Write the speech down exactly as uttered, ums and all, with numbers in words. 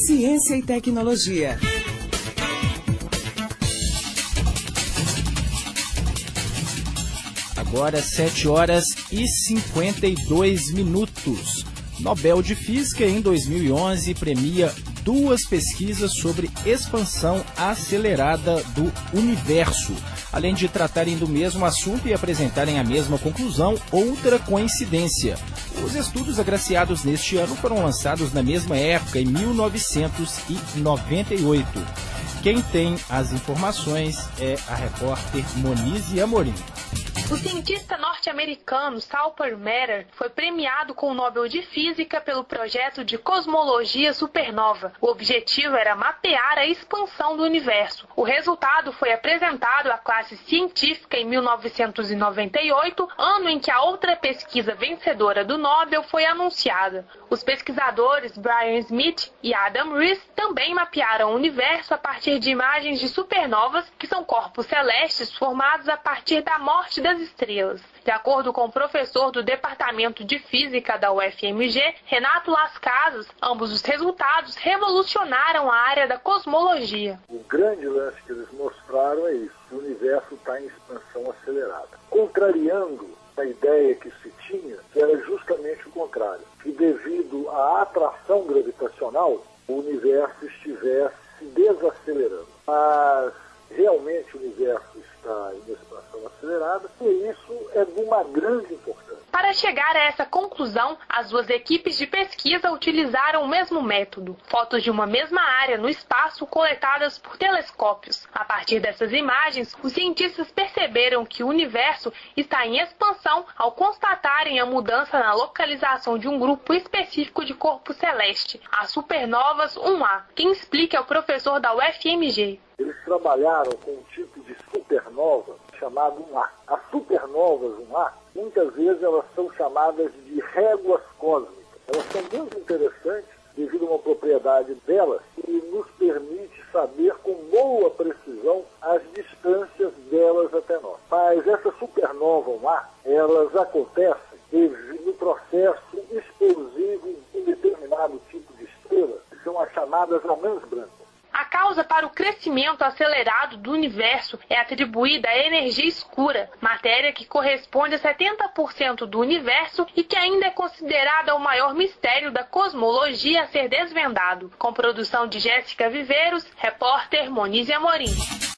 Ciência e tecnologia. Agora sete horas e cinquenta e dois minutos. Nobel de Física em dois mil e onze premia duas pesquisas sobre expansão acelerada do universo. Além de tratarem do mesmo assunto e apresentarem a mesma conclusão, outra coincidência. Os estudos agraciados neste ano foram lançados na mesma época, em mil novecentos e noventa e oito. Quem tem as informações é a repórter Monize Amorim. O cientista norte-americano Salper Metter foi premiado com o Nobel de Física pelo projeto de cosmologia supernova. O objetivo era mapear a expansão do universo. O resultado foi apresentado à classe científica em mil novecentos e noventa e oito, ano em que a outra pesquisa vencedora do Nobel foi anunciada. Os pesquisadores Brian Smith e Adam Riess também mapearam o universo a partir de imagens de supernovas, que são corpos celestes formados a partir da morte das estrelas. De acordo com o professor do Departamento de Física da U F M G, Renato Las Casas, ambos os resultados revolucionaram a área da cosmologia. O grande lance que eles mostraram é isso: o universo está em expansão acelerada, contrariando a ideia que se tinha, que era justamente o contrário, que devido à atração gravitacional, o universo estivesse se desacelerando. Mas realmente o universo está em expansão acelerada, e isso é de uma grande importância. Para chegar a essa conclusão, as duas equipes de pesquisa utilizaram o mesmo método: fotos de uma mesma área no espaço coletadas por telescópios. A partir dessas imagens, os cientistas perceberam que o universo está em expansão ao constatarem a mudança na localização de um grupo específico de corpo celeste, as supernovas um A. Quem explica é o professor da U F M G. Eles trabalharam com um tipo de supernova chamado um A. As supernovas um A, muitas vezes elas são chamadas de réguas cósmicas. Elas são muito interessantes devido a uma propriedade delas que nos permite saber com boa precisão as distâncias delas até nós. Mas essa supernova um A, elas acontecem no processo explosivo de um determinado tipo de estrela, que são as chamadas anãs brancas. A causa para o crescimento acelerado do universo é atribuída à energia escura, matéria que corresponde a setenta por cento do universo e que ainda é considerada o maior mistério da cosmologia a ser desvendado. Com produção de Jéssica Viveiros, repórter Monize Amorim.